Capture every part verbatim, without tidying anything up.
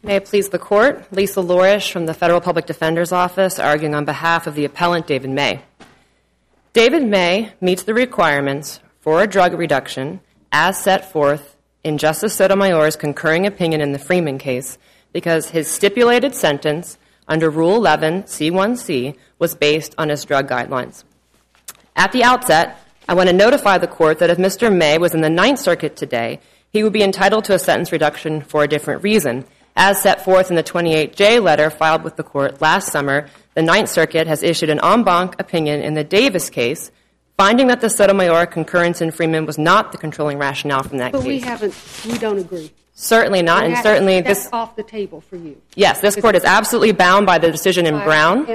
May it please the Court, Lisa Lorish from the Federal Public Defender's Office, arguing on behalf of the appellant David May. David May meets the requirements for a drug reduction as set forth in Justice Sotomayor's concurring opinion in the Freeman case because his stipulated sentence under Rule eleven C one C was based on his drug guidelines. At the outset, I want to notify the Court that if Mister May was in the Ninth Circuit today, he would be entitled to a sentence reduction for a different reason. As set forth in the twenty-eight J letter filed with the Court last summer, the Ninth Circuit has issued an en banc opinion in the Davis case, finding that the Sotomayor concurrence in Freeman was not the controlling rationale from that but case. But we haven't, we don't agree. Certainly not, and and that, certainly that's this... off the table for you. Yes, this Court is absolutely bound by the decision in Brown,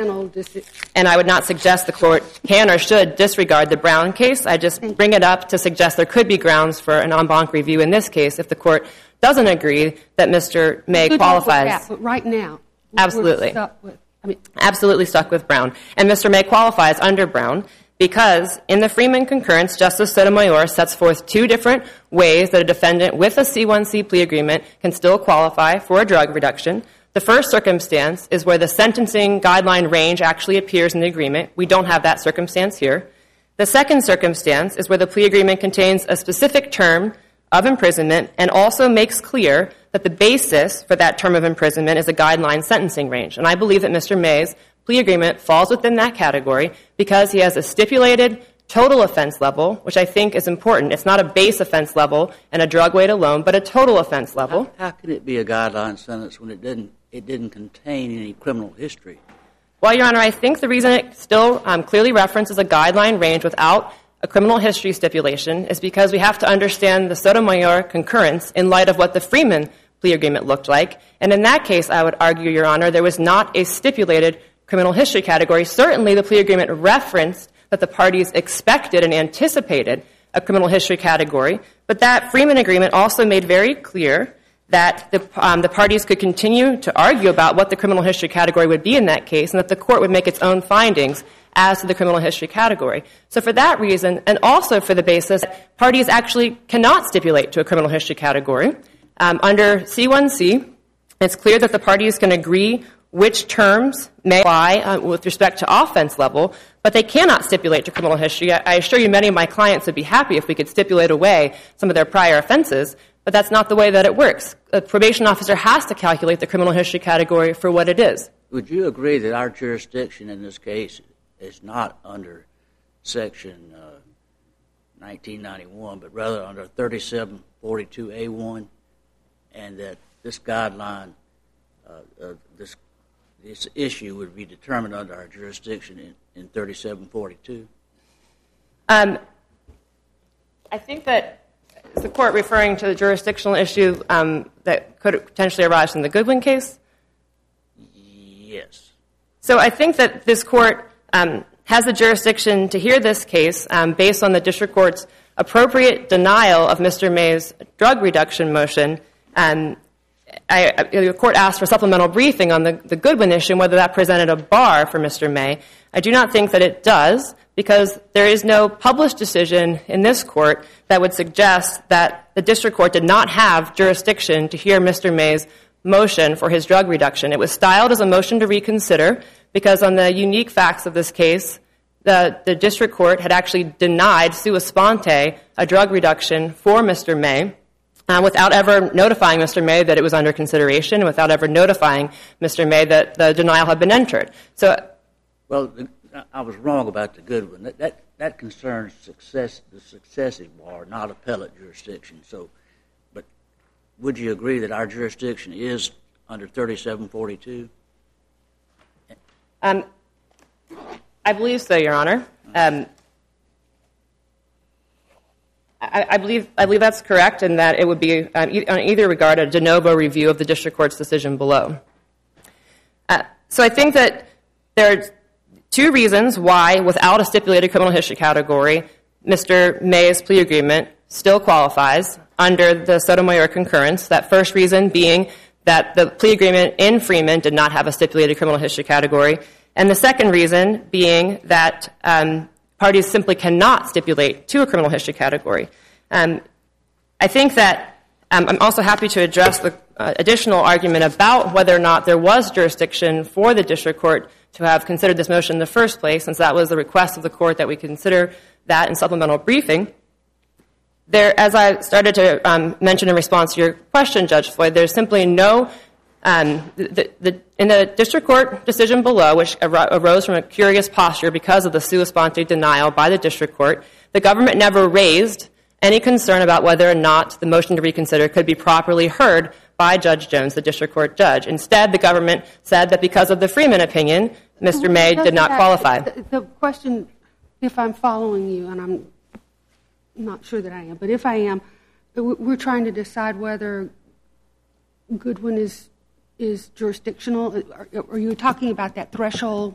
and I would not suggest the Court can or should disregard the Brown case. I just bring it up to suggest there could be grounds for an en banc review in this case if the Court doesn't agree that Mister May qualifies. That, but right now, absolutely. We're stuck with, I mean, absolutely stuck with Brown. And Mister May qualifies under Brown because in the Freeman concurrence, Justice Sotomayor sets forth two different ways that a defendant with a C one C plea agreement can still qualify for a drug reduction. The first circumstance is where the sentencing guideline range actually appears in the agreement. We don't have that circumstance here. The second circumstance is where the plea agreement contains a specific term of imprisonment and also makes clear that the basis for that term of imprisonment is a guideline sentencing range. And I believe that Mister May's plea agreement falls within that category because he has a stipulated total offense level, which I think is important. It's not a base offense level and a drug weight alone, but a total offense level. How, how can it be a guideline sentence when it didn't it didn't contain any criminal history? Well, Your Honor, I think the reason it still um, clearly references a guideline range without a criminal history stipulation is because we have to understand the Sotomayor concurrence in light of what the Freeman plea agreement looked like. And in that case, I would argue, Your Honor, there was not a stipulated criminal history category. Certainly, the plea agreement referenced that the parties expected and anticipated a criminal history category, but that Freeman agreement also made very clear that the, um, the parties could continue to argue about what the criminal history category would be in that case and that the court would make its own findings as to the criminal history category. So for that reason, and also for the basis that parties actually cannot stipulate to a criminal history category, um, under C one C, it's clear that the parties can agree which terms may apply uh, with respect to offense level, but they cannot stipulate to criminal history. I, I assure you many of my clients would be happy if we could stipulate away some of their prior offenses, but that's not the way that it works. A probation officer has to calculate the criminal history category for what it is. Would you agree that our jurisdiction in this case is not under Section uh, nineteen ninety-one, but rather under thirty-seven forty-two A one, and that this guideline, uh, uh, this this issue would be determined under our jurisdiction in, in thirty-seven forty-two? Um, I think that is the court referring to the jurisdictional issue um, that could potentially arise from the Goodwin case? Yes. So I think that this court um, has the jurisdiction to hear this case um, based on the district court's appropriate denial of Mister May's drug reduction motion. Um, I, I, the court asked for supplemental briefing on the, the Goodwin issue and whether that presented a bar for Mister May. I do not think that it does because there is no published decision in this court that would suggest that the district court did not have jurisdiction to hear Mister May's motion for his drug reduction. It was styled as a motion to reconsider because on the unique facts of this case, the, the district court had actually denied sua sponte a drug reduction for Mister May. Uh, without ever notifying Mister May that it was under consideration, and without ever notifying Mister May that the denial had been entered. So, well, the, I was wrong about the Goodwin. That that, that concerns success, the successive bar, not appellate jurisdiction. So, but would you agree that our jurisdiction is under thirty-seven forty-two? Um, I believe so, Your Honor. Um, I, I believe I believe that's correct, and that it would be, um, e- on either regard, a de novo review of the district court's decision below. Uh, so I think that there are two reasons why, without a stipulated criminal history category, Mister May's plea agreement still qualifies under the Sotomayor concurrence. That first reason being that the plea agreement in Freeman did not have a stipulated criminal history category, and the second reason being that um, parties simply cannot stipulate to a criminal history category. Um, I think that um, I'm also happy to address the uh, additional argument about whether or not there was jurisdiction for the district court to have considered this motion in the first place, since that was the request of the court that we consider that in supplemental briefing. There, as I started to um, mention in response to your question, Judge Floyd, there's simply no, um, the, the, in the district court decision below, which ar- arose from a curious posture because of the sua sponte denial by the district court, the government never raised any concern about whether or not the motion to reconsider could be properly heard by Judge Jones, the district court judge. Instead, the government said that because of the Freeman opinion, Mister May did not qualify. The, the question, if I'm following you, and I'm not sure that I am, but if I am, we're trying to decide whether Goodwin is is jurisdictional. Are, are you talking about that threshold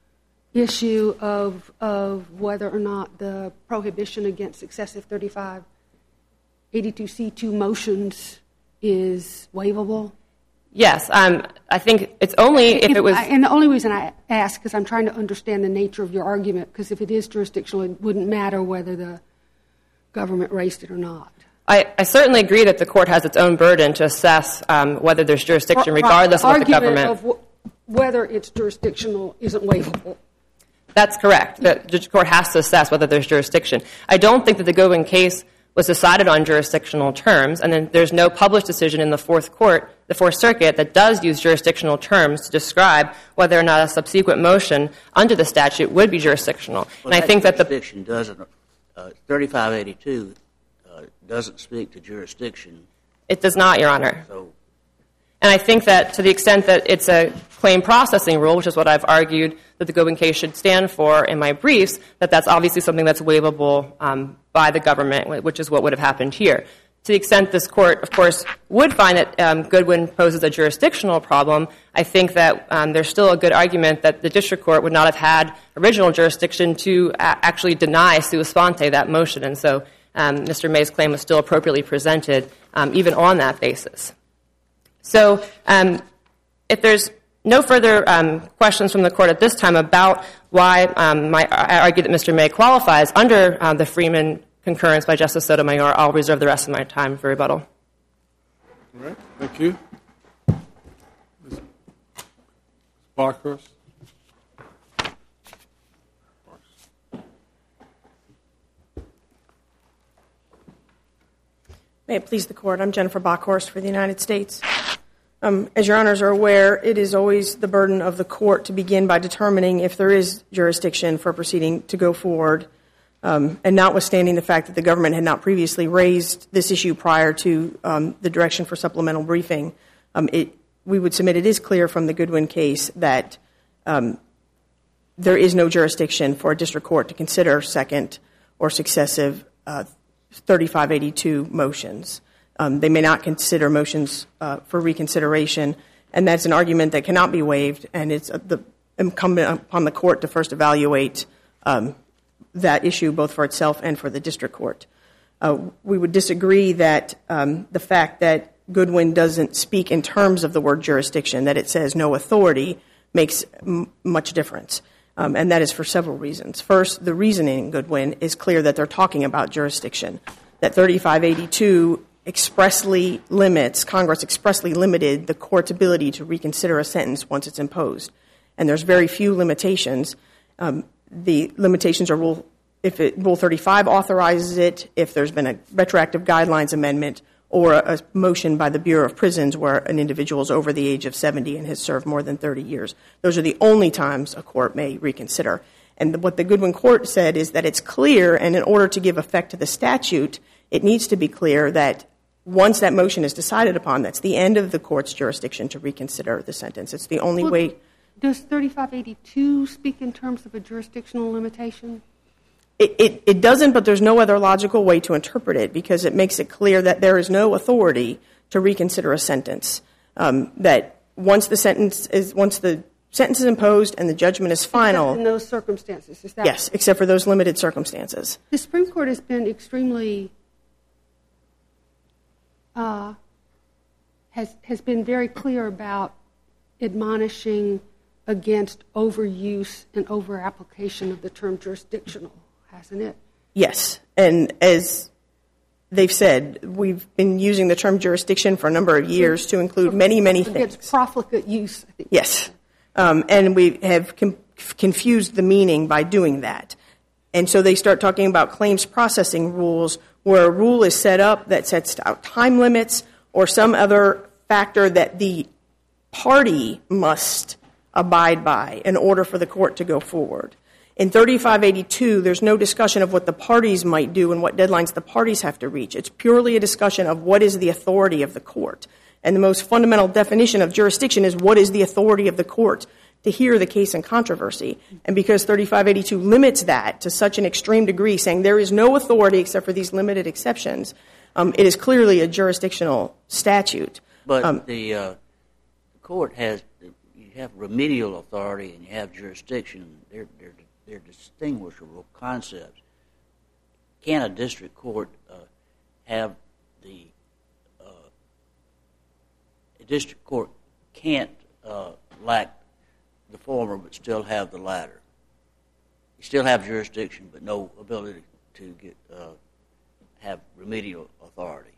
issue of of whether or not the prohibition against successive thirty-five eighty-two C two motions is waivable? Yes. Um, I think it's only if, if it was... And the only reason I ask is I'm trying to understand the nature of your argument, because if it is jurisdictional, it wouldn't matter whether the government raised it or not. I, I certainly agree that the court has its own burden to assess um, whether there's jurisdiction, regardless right. of what the government... Of w- whether it's jurisdictional isn't waivable. That's correct. The, the court has to assess whether there's jurisdiction. I don't think that the Goodwin case was decided on jurisdictional terms, and then there's no published decision in the Fourth Court, the Fourth Circuit, that does use jurisdictional terms to describe whether or not a subsequent motion under the statute would be jurisdictional. Well, and I think that the jurisdiction doesn't, uh, thirty-five eighty-two uh, doesn't speak to jurisdiction. It does not, Your Honor. So, and I think that to the extent that it's a claim processing rule, which is what I've argued that the Goodwin case should stand for in my briefs, that that's obviously something that's waivable um, by the government, which is what would have happened here. To the extent this court, of course, would find that um, Goodwin poses a jurisdictional problem, I think that um, there's still a good argument that the district court would not have had original jurisdiction to a- actually deny sua sponte that motion. And so um, Mister May's claim was still appropriately presented um, even on that basis. So um, if there's no further um, questions from the court at this time about why um, my, I argue that Mister May qualifies under uh, the Freeman concurrence by Justice Sotomayor, I'll reserve the rest of my time for rebuttal. All right. Thank you. Miz Barkhurst. May it please the Court. I'm Jennifer Bockhorst for the United States. Um, as your honors are aware, it is always the burden of the court to begin by determining if there is jurisdiction for a proceeding to go forward, um, and notwithstanding the fact that the government had not previously raised this issue prior to um, the direction for supplemental briefing, um, it, we would submit it is clear from the Goodwin case that um, there is no jurisdiction for a district court to consider second or successive uh, thirty-five eighty-two motions. Um, they may not consider motions uh, for reconsideration, and that's an argument that cannot be waived, and it's uh, the incumbent upon the court to first evaluate um, that issue both for itself and for the district court. Uh, we would disagree that um, the fact that Goodwin doesn't speak in terms of the word jurisdiction, that it says no authority, makes m- much difference, um, and that is for several reasons. First, the reasoning in Goodwin is clear that they're talking about jurisdiction, that thirty-five eighty-two expressly limits, Congress expressly limited the court's ability to reconsider a sentence once it's imposed. And there's very few limitations. Um, the limitations are rule, if it, Rule thirty-five authorizes it, if there's been a retroactive guidelines amendment, or a, a motion by the Bureau of Prisons where an individual is over the age of seventy and has served more than thirty years. Those are the only times a court may reconsider. And the, what the Goodwin court said is that it's clear, and in order to give effect to the statute, it needs to be clear that once that motion is decided upon, that's the end of the court's jurisdiction to reconsider the sentence. It's the only well, way. Does thirty-five eighty-two speak in terms of a jurisdictional limitation? It, it, it doesn't, but there's no other logical way to interpret it because it makes it clear that there is no authority to reconsider a sentence. Um, that once the sentence is once the sentence is imposed and the judgment is final. Except in those circumstances, is that? Yes, except for those limited circumstances. The Supreme Court has been extremely. Uh, has has been very clear about admonishing against overuse and overapplication of the term jurisdictional, hasn't it? Yes, and as they've said we've been using the term jurisdiction for a number of years to include many, many things. It's profligate use. I think. Yes. Um, and we have com- confused the meaning by doing that. And so they start talking about claims processing rules where a rule is set up that sets out time limits or some other factor that the party must abide by in order for the court to go forward. In thirty-five eighty-two, there's no discussion of what the parties might do and what deadlines the parties have to reach. It's purely a discussion of what is the authority of the court. And the most fundamental definition of jurisdiction is what is the authority of the court to hear the case in controversy. And because thirty-five eighty-two limits that to such an extreme degree, saying there is no authority except for these limited exceptions, um, it is clearly a jurisdictional statute. But um, the, uh, the court has, you have remedial authority and you have jurisdiction. They're, they're, they're distinguishable concepts. Can a district court uh, have the, uh, a district court can't uh, lack the former but still have the latter. You still have jurisdiction but no ability to get uh, have remedial authority.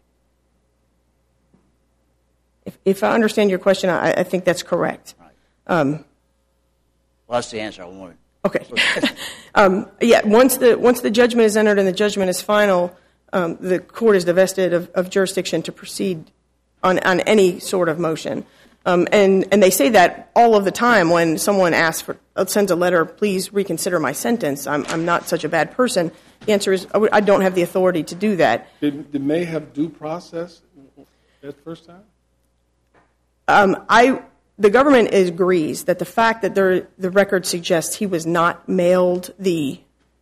If, if I understand your question, I, I think that's correct. Right. Um, Well, that's the answer I wanted. Okay. um, yeah, once the once the judgment is entered and the judgment is final, um, the court is divested of, of jurisdiction to proceed on, on any sort of motion. Um, and, and they say that all of the time when someone asks for, sends a letter, please reconsider my sentence, I'm, I'm not such a bad person. The answer is, I don't have the authority to do that. Did, did May have due process that first time? Um, I, the government agrees that the fact that there, the record suggests he was not mailed the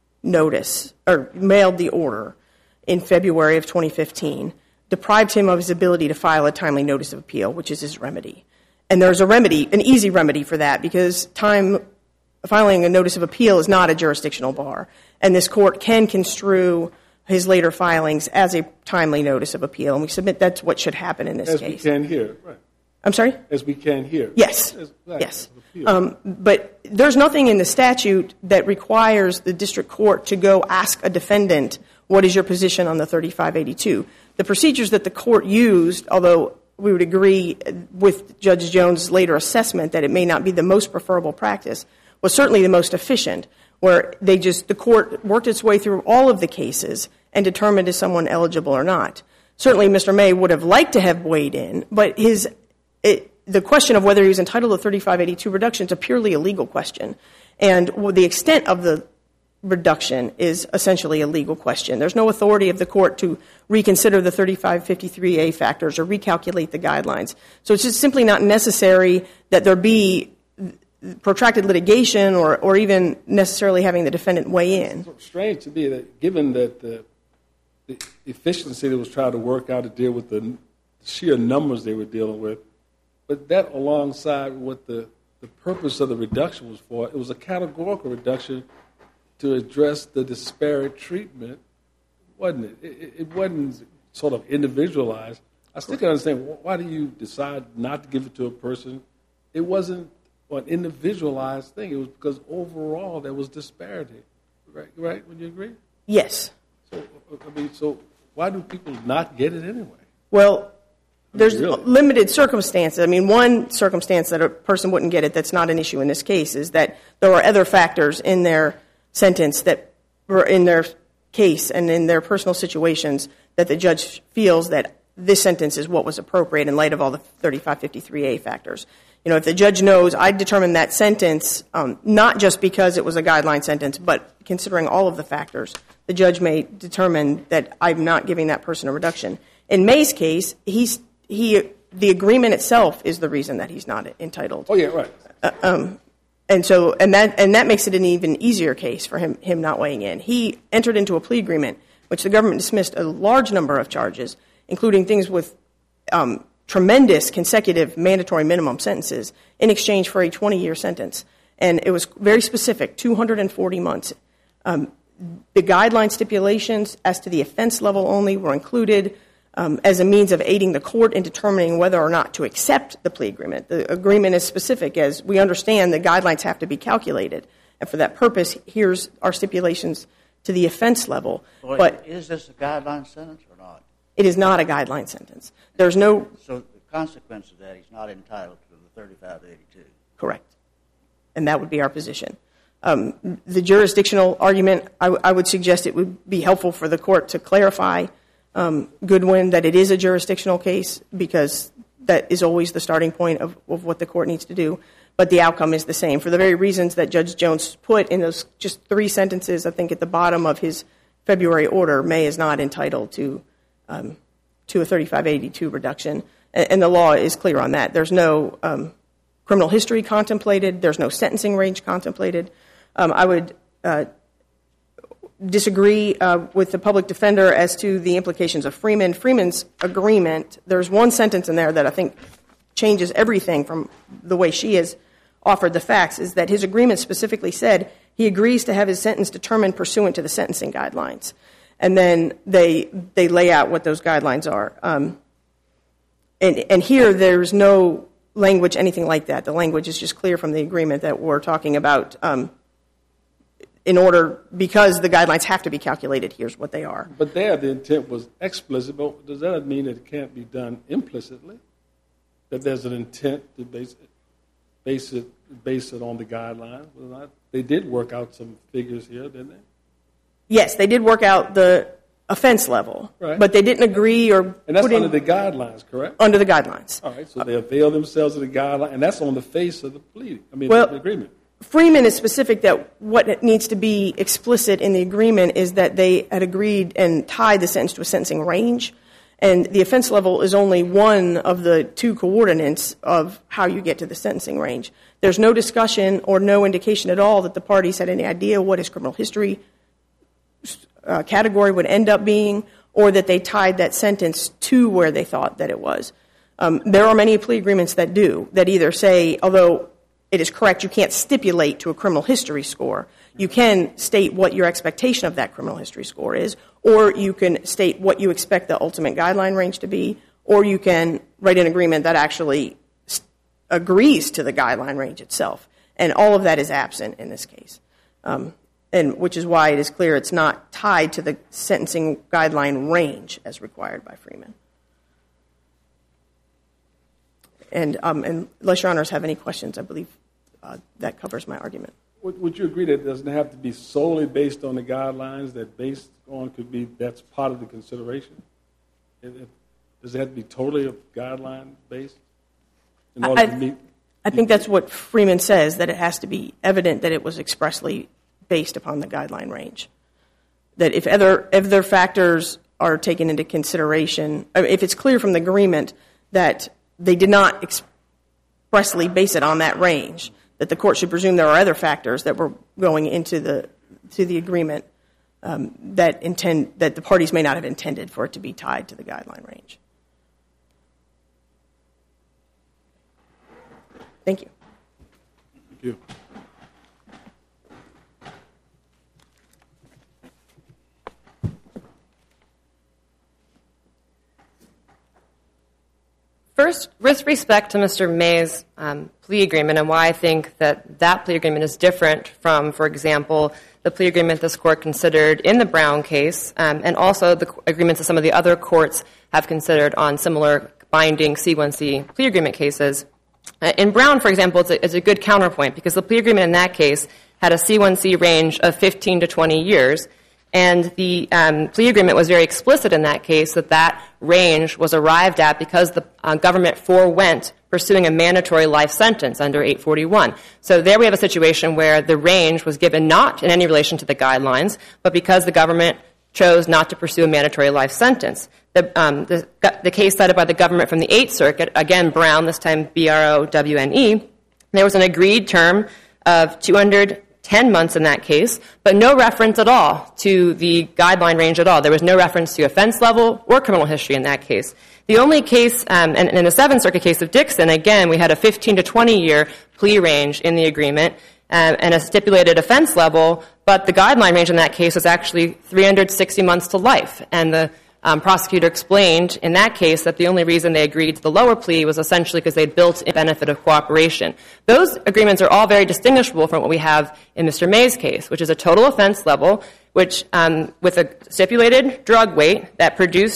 notice, or mailed the order in February of twenty fifteen, deprived him of his ability to file a timely notice of appeal, which is his remedy. And there's a remedy, an easy remedy for that, because time filing a notice of appeal is not a jurisdictional bar. And this court can construe his later filings as a timely notice of appeal. And we submit that's what should happen in this As case. we can here, right. I'm sorry? As we can here. Yes. As, right, yes. as Um, but there's nothing in the statute that requires the district court to go ask a defendant, what is your position on the thirty-five eighty-two? The procedures that the court used, although we would agree with Judge Jones' later assessment that it may not be the most preferable practice, was certainly the most efficient, where they just, the court worked its way through all of the cases and determined is someone eligible or not. Certainly Mister May would have liked to have weighed in, but his, it, the question of whether he was entitled to thirty-five eighty-two reduction is a purely a legal question. And the extent of the reduction is essentially a legal question. There's no authority of the court to reconsider the thirty-five fifty-three A factors or recalculate the guidelines. So it's just simply not necessary that there be protracted litigation or, or even necessarily having the defendant weigh in. It's strange to me that given that the, the efficiency that was trying to work out to deal with the sheer numbers they were dealing with, but that alongside what the, the purpose of the reduction was for, it was a categorical reduction to address the disparate treatment, wasn't it? It, it wasn't sort of individualized. I still can't understand, why do you decide not to give it to a person? It wasn't an individualized thing. It was because overall there was disparity, right? Right? Would you agree? Yes. So, I mean, so why do people not get it anyway? Well, there's really? limited circumstances. I mean, one circumstance that a person wouldn't get it that's not an issue in this case is that there are other factors in their sentence that were in their case and in their personal situations that the judge feels that this sentence is what was appropriate in light of all the thirty-five fifty-three A factors. You know, if the judge knows I determined that sentence um, not just because it was a guideline sentence, but considering all of the factors, the judge may determine that I'm not giving that person a reduction. In May's case, he's he the agreement itself is the reason that he's not entitled. Oh yeah, right. Uh, um, and so and that and that makes it an even easier case for him him not weighing in. He entered into a plea agreement, which the government dismissed a large number of charges, including things with um, tremendous consecutive mandatory minimum sentences in exchange for a twenty-year sentence. And it was very specific, two hundred forty months. Um, the guideline stipulations as to the offense level only were included um, as a means of aiding the court in determining whether or not to accept the plea agreement. The agreement is specific, as we understand the guidelines have to be calculated. And for that purpose, here's our stipulations to the offense level. Well, but is this a guideline sentence or not? It is not a guideline sentence. There's no... So the consequence of that, he's not entitled to the thirty-five eighty-two. Correct. And that would be our position. Um, the jurisdictional argument, I, w- I would suggest it would be helpful for the court to clarify um, Goodwin that it is a jurisdictional case, because that is always the starting point of, of what the court needs to do. But the outcome is the same for the very reasons that Judge Jones put in those just three sentences, I think, at the bottom of his February order. May is not entitled to um, to a thirty-five eighty-two reduction, and, and the law is clear on that. There's no um, criminal history contemplated. There's no sentencing range contemplated. Um, I would uh, disagree uh, with the public defender as to the implications of Freeman. Freeman's agreement, there's one sentence in there that I think changes everything from the way she has offered the facts, is that his agreement specifically said he agrees to have his sentence determined pursuant to the sentencing guidelines. And then they they lay out what those guidelines are. Um, and, and here there's no language, anything like that. The language is just clear from the agreement that we're talking about um, in order, because the guidelines have to be calculated, here's what they are. But there the intent was explicit, but does that mean that it can't be done implicitly? That there's an intent to base it, base it, base it on the guidelines? Well, not, they did work out some figures here, didn't they? Yes, they did work out the offense level, right. But they didn't agree or and that's put under in, the guidelines, correct? Under the guidelines. All right, so they avail themselves of the guideline, and that's on the face of the plea. I mean, well, the agreement. Freeman is specific that what needs to be explicit in the agreement is that they had agreed and tied the sentence to a sentencing range, and the offense level is only one of the two coordinates of how you get to the sentencing range. There's no discussion or no indication at all that the parties had any idea what his criminal history uh, category would end up being, or that they tied that sentence to where they thought that it was. Um, there are many plea agreements that do, that either say, although it is correct, you can't stipulate to a criminal history score. You can state what your expectation of that criminal history score is, or you can state what you expect the ultimate guideline range to be, or you can write an agreement that actually st- agrees to the guideline range itself. And all of that is absent in this case, um, and which is why it is clear it's not tied to the sentencing guideline range as required by Freeman. And, um, and unless Your Honors have any questions, I believe uh, that covers my argument. Would, would you agree that it doesn't have to be solely based on the guidelines, that based on could be, that's part of the consideration? It, it, does it have to be totally guideline based in order I, to meet? I think that's what Freeman says, that it has to be evident that it was expressly based upon the guideline range. That if other, if other factors are taken into consideration, if it's clear from the agreement that they did not expressly base it on that range, that the court should presume there are other factors that were going into the to the agreement um, that intend that the parties may not have intended for it to be tied to the guideline range. Thank you. Thank you. First, with respect to Mister May's um, plea agreement and why I think that that plea agreement is different from, for example, the plea agreement this court considered in the Brown case, um, and also the agreements that some of the other courts have considered on similar binding C one C plea agreement cases. Uh, in Brown, for example, it's a, it's a good counterpoint because the plea agreement in that case had a C one C range of fifteen to twenty years, and the um, plea agreement was very explicit in that case that that range was arrived at because the uh, government forewent pursuing a mandatory life sentence under eight forty-one. So there we have a situation where the range was given not in any relation to the guidelines, but because the government chose not to pursue a mandatory life sentence. The, um, the, the case cited by the government from the Eighth Circuit, again Brown, this time B R O W N E, there was an agreed term of two hundred ten months in that case, but no reference at all to the guideline range at all. There was no reference to offense level or criminal history in that case. The only case, um, and in the Seventh Circuit case of Dixon, again, we had a fifteen to twenty year plea range in the agreement um, and a stipulated offense level, but the guideline range in that case was actually three hundred sixty months to life. And the um, prosecutor explained in that case that the only reason they agreed to the lower plea was essentially because they built in benefit of cooperation. Those agreements are all very distinguishable from what we have in Mister May's case, which is a total offense level, which um, with a stipulated drug weight that produced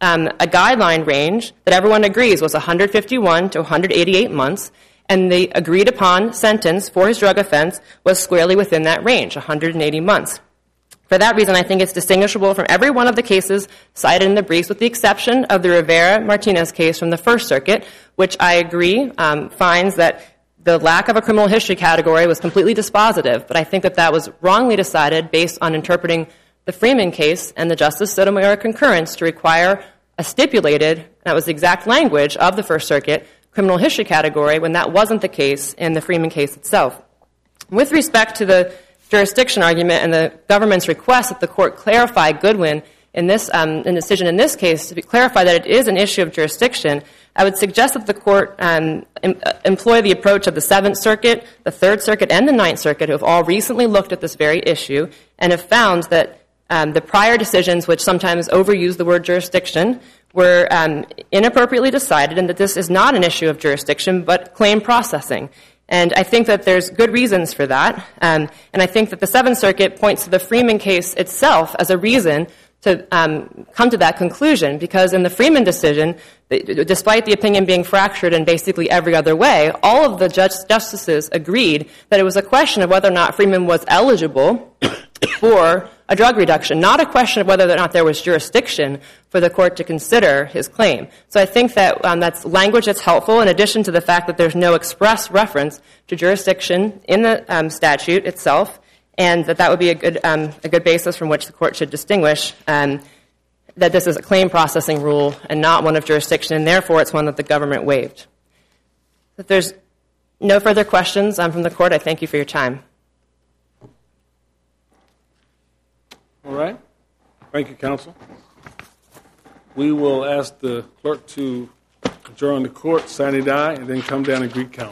um, a guideline range that everyone agrees was one hundred fifty-one to one hundred eighty-eight months, and the agreed-upon sentence for his drug offense was squarely within that range, one hundred eighty months. For that reason, I think it's distinguishable from every one of the cases cited in the briefs, with the exception of the Rivera-Martinez case from the First Circuit, which I agree um, finds that the lack of a criminal history category was completely dispositive, but I think that that was wrongly decided based on interpreting the Freeman case and the Justice Sotomayor concurrence to require a stipulated, that was the exact language of the First Circuit, criminal history category when that wasn't the case in the Freeman case itself. With respect to the jurisdiction argument and the government's request that the court clarify Goodwin in this um, in decision in this case to clarify that it is an issue of jurisdiction, I would suggest that the court um, em- employ the approach of the Seventh Circuit, the Third Circuit, and the Ninth Circuit, who have all recently looked at this very issue and have found that um, the prior decisions, which sometimes overuse the word jurisdiction, were um, inappropriately decided, and that this is not an issue of jurisdiction but claim processing. And I think that there's good reasons for that. Um, and I think that the Seventh Circuit points to the Freeman case itself as a reason to um, come to that conclusion, because in the Freeman decision, despite the opinion being fractured in basically every other way, all of the judge- justices agreed that it was a question of whether or not Freeman was eligible for a drug reduction, not a question of whether or not there was jurisdiction for the court to consider his claim. So I think that um, that's language that's helpful, in addition to the fact that there's no express reference to jurisdiction in the um, statute itself, and that that would be a good um, a good basis from which the court should distinguish um, that this is a claim processing rule and not one of jurisdiction, and therefore it's one that the government waived. If there's no further questions um, from the court, I thank you for your time. All right. Thank you, counsel. We will ask the clerk to adjourn the court, sine die, and then come down and greet counsel.